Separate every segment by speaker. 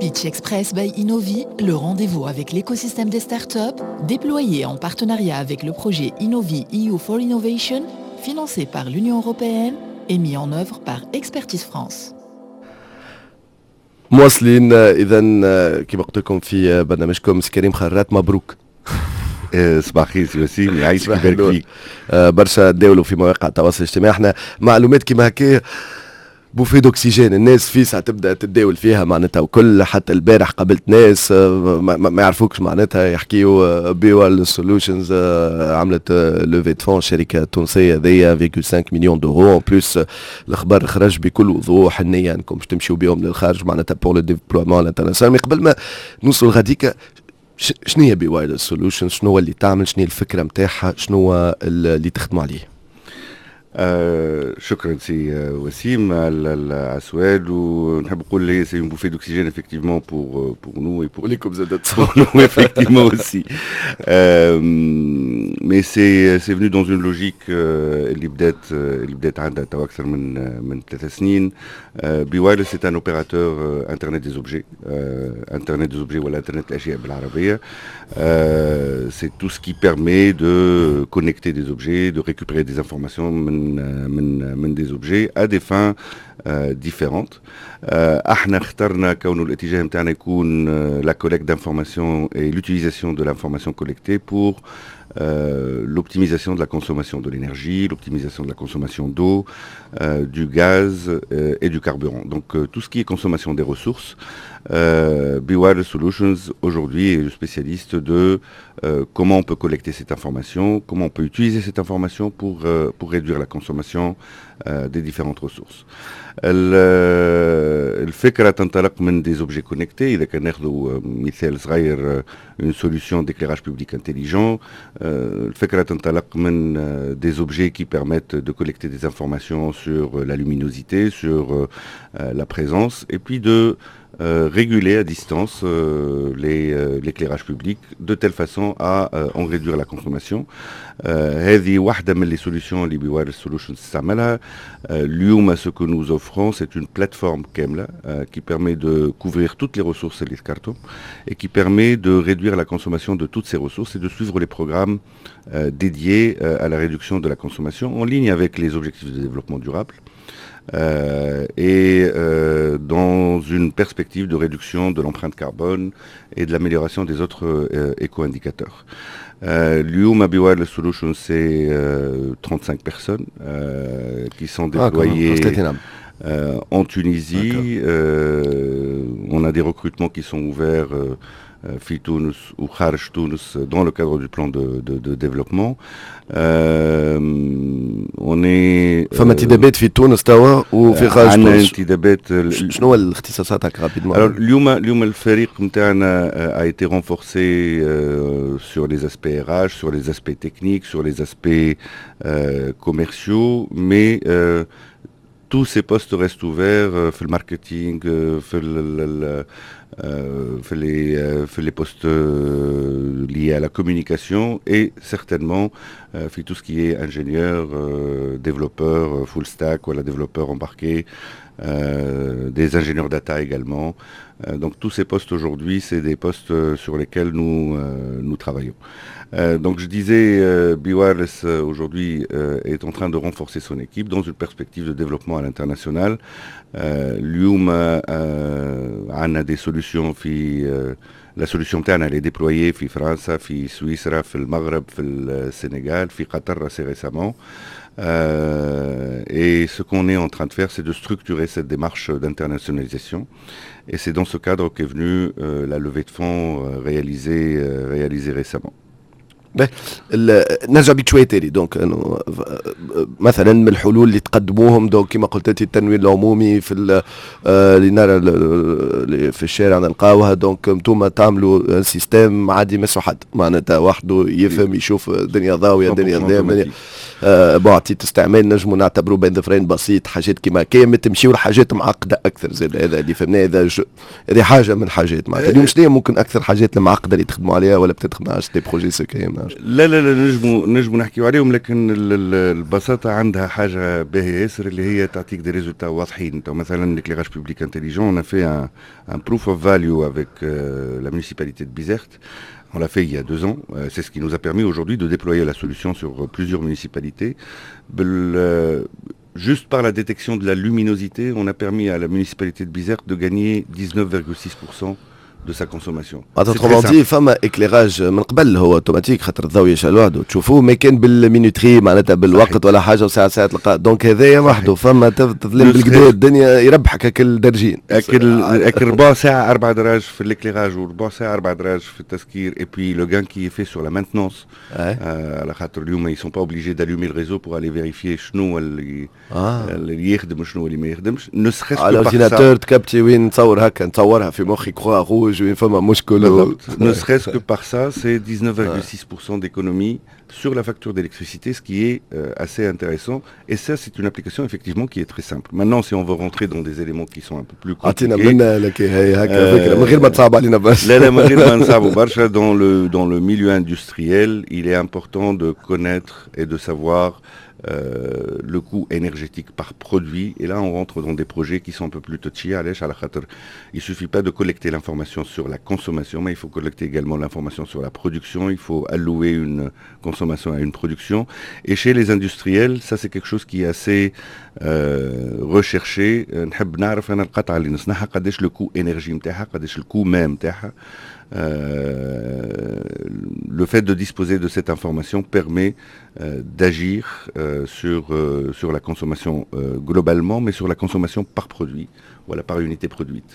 Speaker 1: Pitch Express by Innovi, le rendez-vous avec l'écosystème des startups, déployé en partenariat avec le projet Innovi EU for Innovation, financé par l'Union européenne et mis en œuvre par Expertise France.
Speaker 2: مواصلين اذا كما قلت لكم في برنامجكم كريم خرات مبروك.
Speaker 3: صباح الخير سي وسيم، يعيشك ويبارك فيك.
Speaker 2: برشا تداولوا في مواقع التواصل الاجتماعي، احنا معلومات كيما هكا بوفي دوكسيجين، الناس في ساعه تبدا تتداول فيها معناتها، وكل حتى البارح قابلت ناس ما يعرفوكش معناتها يحكيوا بيوال سولوشنز عملت لوفي دو فون شركه تونسيه ذي 1.5 مليون دورو. اون بلوس الخبر خرج بكل وضوح النيه انكم باش تمشيوا بهم للخارج معناتها بور لو ديفلوبمون الانترناسيونال. مي قبل ما نوصل غاديكا، شنو هي بيوال سولوشنز؟ شنو هو اللي تعمل؟ شنو هي الفكره نتاعها؟ شنو هو اللي تخدموا عليه؟
Speaker 3: شكرا سي وسيم على السؤال، ونحب نقول لي سي بوفي دوكسيجين effectivement pour nous et pour
Speaker 2: les comme
Speaker 3: pour nous effectivement aussi. Mais c'est venu dans une logique اللي بدات عندها تو اكثر من 3 سنين. بيوايرلس c'est un opérateur internet des objets, internet des objets ولا internet الاشياء بالعربيه. C'est tout ce qui permet de connecter des objets, de récupérer des informations من des objets à des fins différentes. احنا اخترنا كونه الاتجاه نتاعنا يكون la collecte d'informations et l'utilisation de l'information collectée pour l'optimisation de la consommation de l'énergie, l'optimisation de la consommation d'eau, du gaz et du carburant. Donc tout ce qui est consommation des ressources. Bwireless Solutions aujourd'hui est le spécialiste de comment on peut collecter cette information, comment on peut utiliser cette information pour réduire la consommation des différentes ressources. الفكرة تنطلق من des objets connectés. إذا كان ناخذوا مثال صغير une solution d'éclairage public intelligent, الفكرة تنطلق من des objets qui permettent de collecter des informations sur la luminosité, sur la présence, et puis de réguler à distance l'éclairage public de telle façon à en réduire la consommation. هذه واحدة من les solutions اللي بويرلس سولوشنز تستعملها. اليوم ce que nous offrons c'est une plateforme كاملة qui permet de couvrir toutes les ressources اللي ذكرتهم et qui permet de réduire la consommation de toutes ces ressources et de suivre les programmes dédiés à la réduction de la consommation en ligne avec les objectifs de développement durable. Dans une perspective de réduction de l'empreinte carbone et de l'amélioration des autres éco-indicateurs. L'UMA Bwireless Solutions, c'est 35 personnes qui sont déployées en Tunisie. On a des recrutements qui sont ouverts في تونس وخارج تونس dans le cadre du plan de développement. On est
Speaker 2: فما انتدابات في تونس توا وفي خارج تونس.
Speaker 3: عندنا انتدابات.
Speaker 2: شنو هو الاختصاصات رابيدمون؟
Speaker 3: Alors اليوم الفريق نتاعنا a été renforcé sur les aspects RH, sur les aspects techniques, sur les aspects commerciaux, mais tous ces postes restent ouverts في الماركتينغ, في les postes liés à la communication et certainement fait tout ce qui est ingénieur, développeur, full stack, voilà, développeur embarqué, des ingénieurs data également. Donc tous ces postes aujourd'hui, c'est des postes sur lesquels nous travaillons. Donc je disais, Bwireless aujourd'hui est en train de renforcer son équipe dans une perspective de développement à l'international. اليوم عندنا des solutions في la solution تاعنا elle est déployée في فرنسا, في سويسرا, في المغرب, في السنغال, في قطر assez récemment. Et ce qu'on est en train de faire, c'est de structurer cette démarche d'internationalisation. Et c'est dans ce cadre qu'est venue la levée de fonds réalisée récemment.
Speaker 2: نرجع بيك شويه تاني. دونك مثلا من الحلول اللي تقدموهم دونك كما قلت انت التنوير العمومي في اللي نرى في الشارع نلقاوها. دونك انتم تعملوا سيستم عادي مسو حد معناتها وحده يفهم يشوف الدنيا ضاويه الدنيا ضاويه بعطيت استعمال نجموا نعتبروه بين ظفرين بسيط حاجات كما كامل تمشيو لحاجات معقده اكثر. زي هذا اللي فهمناه هذه حاجه من حاجات معناتها. اليوم شنو ممكن اكثر حاجات المعقده اللي تخدموا عليها ولا بتخدموا على دي بروجي سكيم؟
Speaker 3: لا لا لا نجموا نحكيو عليهم، لكن البساطه عندها حاجه باهيه ياسر اللي هي تعطيك دي ريزولتا واضحين. مثلا l'éclairage public intelligent, on a fait un proof of value avec la municipalité de Bizerte. On l'a fait il y a 2 ans. C'est ce qui nous a permis aujourd'hui de déployer la solution sur plusieurs municipalités. Juste par la détection de la luminosité, on a permis à la municipalité de Bizerte de gagner 19,6% de sa consommation.
Speaker 2: autrement dit, فما éclairage من قبل هو اوتوماتيك خاطر الضوء يشعل وحده تشوفوه، ما كان بالمينوتري معناتها بالوقت ولا حاجه وساعه تلقى. دونك هذايا وحده فما تظلم بالكدا الدنيا يربحك هكل درجين.
Speaker 3: اكل ربع ساعه 4 دراج في الاكليراج وربع ساعه 4 دراج في التسكير. Et puis le gain qui est fait sur la maintenance. على خاطر اليوم ils sont pas obligés d'allumer le réseau pour aller vérifier شنو اللي يخدم وشنو اللي ما يخدمش. Ne serait-ce que par ça.
Speaker 2: الأورديناتور تكبتي وين تصور هكا نتصورها في مخي كخوا روج وين فما مشكل.
Speaker 3: Ne serait-ce que par ça, c'est 19,6% d'économie sur la facture d'électricité, ce qui est assez intéressant. Et ça, c'est une application effectivement qui est très simple. Maintenant, si on veut rentrer dans des éléments qui sont un peu plus compliqués, dans le milieu industriel, il est important de connaître et de savoir le coût énergétique par produit. Et là, on rentre dans des projets qui sont un peu plus touchy. Il ne suffit pas de collecter l'information sur la consommation, mais il faut collecter également l'information sur la production. Il faut allouer une consommation à une production. Et chez les industriels, ça c'est quelque chose qui est assez recherché. نحب نعرف أنا القطعة اللي نصنعها قداش le coût énergie متاعها، قداش le coût même متاعها. Le fait de disposer de cette information permet d'agir sur la consommation globalement, mais sur la consommation par produit, voilà, par unité produite.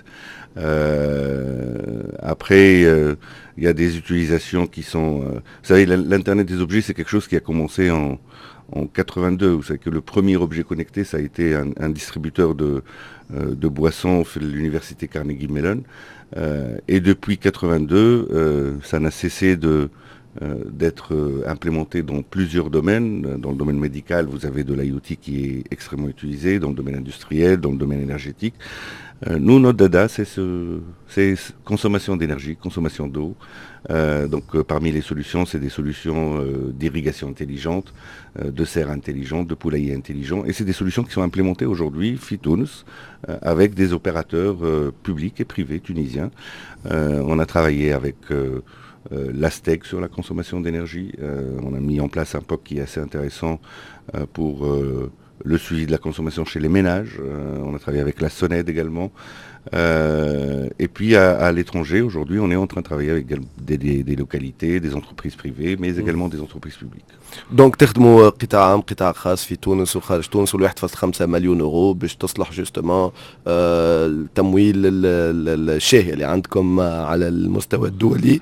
Speaker 3: Après, il y a des utilisations qui sont... vous savez, l'Internet des objets, c'est quelque chose qui a commencé en 82. Vous savez que le premier objet connecté, ça a été un distributeur de boissons à l'université Carnegie Mellon. Et depuis 82, ça n'a cessé d'être implémenté dans plusieurs domaines. Dans le domaine médical, vous avez de l'IoT qui est extrêmement utilisé, dans le domaine industriel, dans le domaine énergétique. Nous, notre dada, c'est consommation d'énergie, consommation d'eau. Donc parmi les solutions, c'est des solutions d'irrigation intelligente, de serre intelligente, de poulailler intelligent. Et c'est des solutions qui sont implémentées aujourd'hui, Fitouns, avec des opérateurs publics et privés tunisiens. On a travaillé avec... l'ASTEC sur la consommation d'énergie. On a mis en place un POC qui est assez intéressant pour le suivi de la consommation chez les ménages. On a travaillé avec la SONED également. Et puis à l'étranger, aujourd'hui, on est en train de travailler avec des localités, des entreprises privées, mais également des entreprises publiques.
Speaker 2: دونك تخدموا قطاع عام قطاع خاص في تونس وخارج تونس، وال1.5 مليون يورو باش تصلح جوستومون التمويل الشاهي اللي عندكم على المستوى الدولي.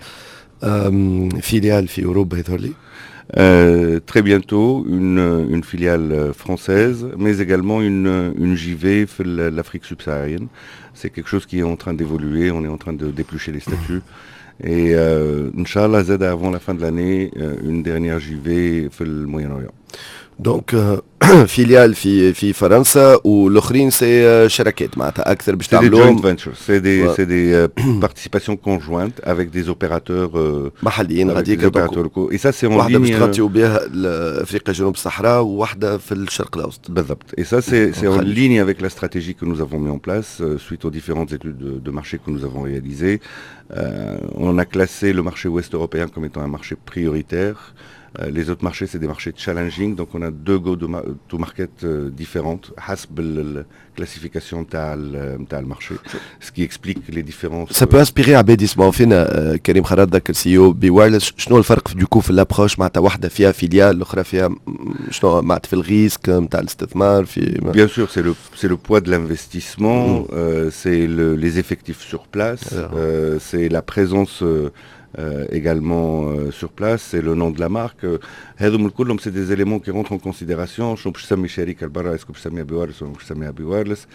Speaker 2: Filiale في أوروبا هذولي.
Speaker 3: Très bientôt une filiale française, mais également une JV في l'Afrique subsaharienne. C'est quelque chose qui est en train d'évoluer, on est en train de déplucher les statuts. Et Inch'Allah, avant la fin de l'année, une dernière JV في le Moyen-Orient.
Speaker 2: دونك فيليال في فرنسا والاخرين سي شركات معناتها اكثر باش تعملوهم.
Speaker 3: C'est des participations conjointes avec des opérateurs
Speaker 2: محليين غاديك.
Speaker 3: Et ça c'est en ligne.
Speaker 2: واحده باش تغطيو بها افريقيا جنوب الصحراء وواحده في الشرق الاوسط.
Speaker 3: بالضبط. Et ça c'est en ligne avec la stratégie que nous avons mis en place suite aux différentes études de marché que nous avons réalisées. On a classé le marché ouest européen comme étant un marché prioritaire. Les autres marchés, c'est des marchés challenging, donc on a 2 go-to-market différentes, حسب الكلاسيفيكاسيون نتاع المارشي, ce qui explique les différences.
Speaker 2: Ça peut inspirer عباد يسمعوا فينا. كريم خراد ذاك السي او بوايرلس، شنو الفرق دوكو في الابروش معناتها واحده فيها فيليال الاخرى فيها شنو معناتها في الريسك نتاع الاستثمار في
Speaker 3: Bien sûr, c'est le poids de l'investissement, c'est les effectifs sur place, c'est la présence également sur place, c'est le nom de la marque. C'est des éléments qui rentrent en considération. Je suis سامي شركة برا, est-ce que je ساميها بوايرلس ou je ساميها بوايرلس.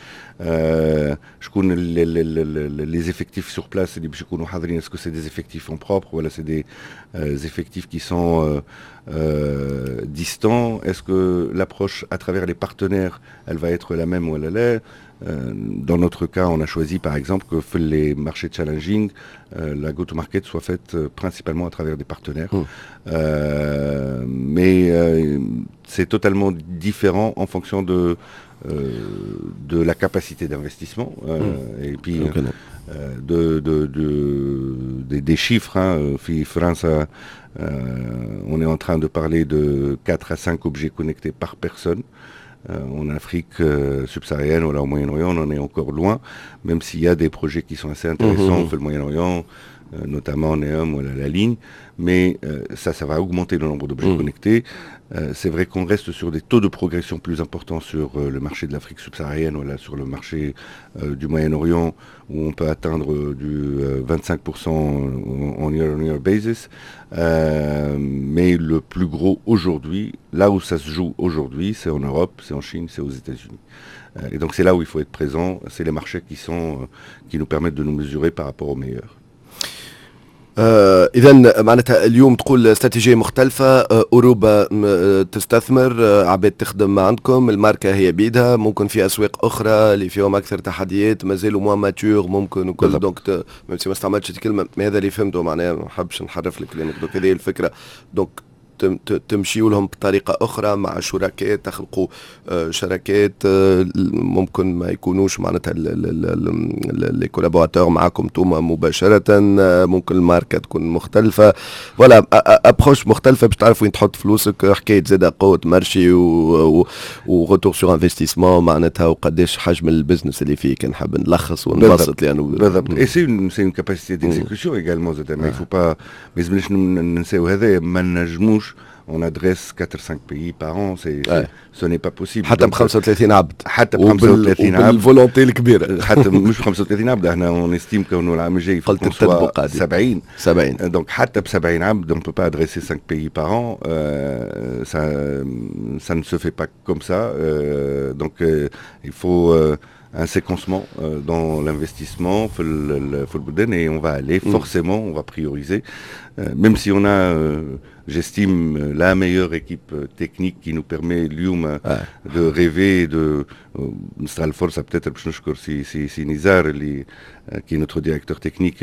Speaker 3: شكون les effectifs sur place اللي باش يكونوا حاضرين, est-ce que c'est des effectifs en propre, voilà, c'est des effectifs qui sont distants, est-ce que l'approche à travers les partenaires elle va être la même ou elle l'est. Dans notre cas, on a choisi par exemple que les marchés challenging, la go-to-market soit faite principalement à travers des partenaires. Mais c'est totalement différent en fonction de la capacité d'investissement et puis des chiffres. France, on est en train de parler de 4 à 5 objets connectés par personne. En Afrique subsaharienne ou là, au Moyen-Orient, on en est encore loin, même s'il y a des projets qui sont assez intéressants au Moyen-Orient, notamment Neom ou la ligne, mais ça va augmenter le nombre d'objets connectés. C'est vrai qu'on reste sur des taux de progression plus importants sur le marché de l'Afrique subsaharienne ou là, sur le marché du Moyen-Orient, où on peut atteindre du 25% en year-on-year basis. Mais le plus gros aujourd'hui, là où ça se joue aujourd'hui, c'est en Europe, c'est en Chine, c'est aux États-Unis. Et donc c'est là où il faut être présent, c'est les marchés qui nous permettent de nous mesurer par rapport aux meilleurs.
Speaker 2: إذا معناتها اليوم تقول استراتيجية مختلفة، أوروبا تستثمر، عباد تخدم عندكم، الماركة هي بيدها، ممكن في أسواق أخرى اللي فيهم أكثر تحديات مازالوا موان ماتور ممكن وكل دونك ما استعملتش الكلمة، ما هذا اللي فهمته معناها ما نحبش نحرف لك كلامك، دونك هذه الفكرة، دونك تمشيوا لهم بطريقة أخرى مع شركاء، تخلقوا شركات ممكن ما يكونوش معناتها لي كولابوراتور معاكم توما مباشرة، ممكن الماركة تكون مختلفة، ولا ابروش مختلفة باش تعرف وين تحط فلوسك، حكاية زادة قوة مارشي وغوتور سور انفستيسمون معناتها وقداش حجم البزنس اللي فيه. كان حاب نلخص ونبسط لأنه
Speaker 3: بالضبط. Et c'est une capacité d'exécution également زاد، ما يفو با ما يلزمناش ننساو هذا، ما نجموش on adresse 4-5 pays par an, ce n'est pas possible.
Speaker 2: حتى ب 35 عبد،
Speaker 3: حتى ب 35 عبد
Speaker 2: بالفولونتي الكبيرة،
Speaker 3: حتى مش ب 35 عبد، احنا on estime qu'au العام الجاي
Speaker 2: قلت التطبيق
Speaker 3: 70.
Speaker 2: Donc
Speaker 3: حتى ب 70 عبد on ne peut pas adresser 5 pays par an, ça ne se fait pas comme ça. Donc il faut un séquencement dans l'investissement, et on va aller forcément, on va prioriser, même si on a, j'estime, la meilleure équipe technique qui nous permet de rêver, de نستغل الفرصة peut-être باش نشكر سي نزار اللي qui est notre directeur technique.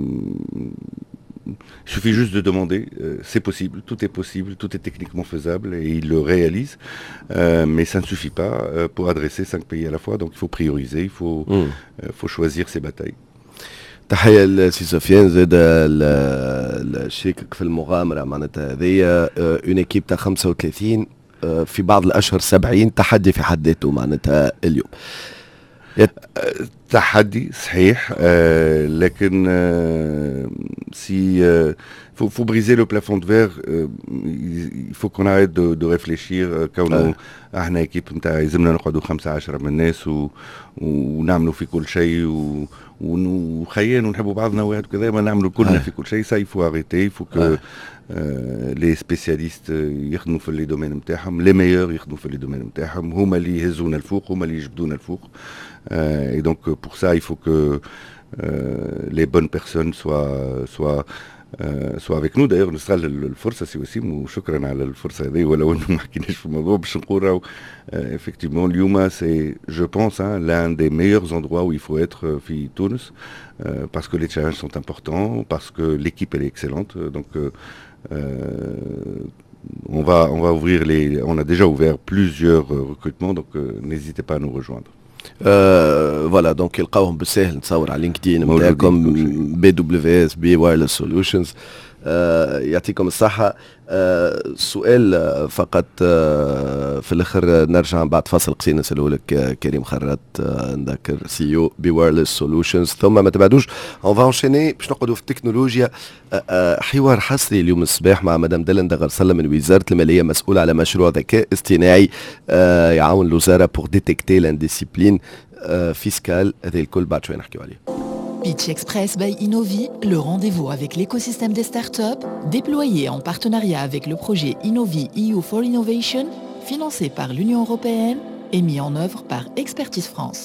Speaker 3: Il suffit juste de demander, c'est possible, tout est techniquement faisable et il le réalise, mais ça ne suffit pas pour adresser 5 pays à la fois, donc il faut prioriser, il faut choisir ses batailles.
Speaker 2: تحية لسي سفيان زاد الشريك في المغامرة معناتها هذيا اون ايكيب تاع 35 في بعض الأشهر 70 تحدي في حد ذاته معناتها اليوم.
Speaker 3: تحدي صحيح، لكن si faut briser le plafond de verre, il faut qu'on arrête de réfléchir كونه احنا ايكيب نتاع يلزمنا نقعدوا 15 من الناس ونعملوا في كل شيء وخيان ونحبوا بعضنا واحد وكذا، ما نعملوا كلنا في كل شيء. ça il faut arrêter, il faut que les spécialistes يخدموا في لي دومين نتاعهم، les meilleurs يخدموا في لي دومين نتاعهم، هما اللي يهزونا الفوق، هما اللي يجبدونا الفوق. Et donc pour ça il faut que les bonnes personnes soient avec nous. D'ailleurs نستغل الفرصة سي وسيم وشكرا على الفرصة هذه، ولو انه ما حكيناش في الموضوع باش نقول effectivement اليوم c'est je pense l'un des meilleurs endroits où il faut être في تونس, parce que les challenges sont importants, parce que l'équipe elle est excellente. Donc on va ouvrir on a déjà ouvert plusieurs recrutements, donc n'hésitez pas à nous rejoindre.
Speaker 2: فوالا دونك يلقاوهم بالساهل، نتصور على لينكدين نتاعكم BWS Wireless Solutions. يعطيكم الصحة. سؤال فقط في الاخر نرجع بعد فاصل قصير نسأله لك كريم خرات، نذكر CEO Wireless Solutions، ثم ما تبعدوش on va enchaîner باش نقعدوا في التكنولوجيا. حوار حصري اليوم الصباح مع مدام دلندا غرسلة من وزارة المالية، مسؤولة على مشروع ذكاء اصطناعي يعاون الوزارة pour détecter l'indiscipline fiscale. هذا الكل بعد شوي نحكيو عليه.
Speaker 1: Pitch Express by Innovi, le rendez-vous avec l'écosystème des startups, déployé en partenariat avec le projet Innovi EU for Innovation, financé par l'Union européenne et mis en œuvre par Expertise France.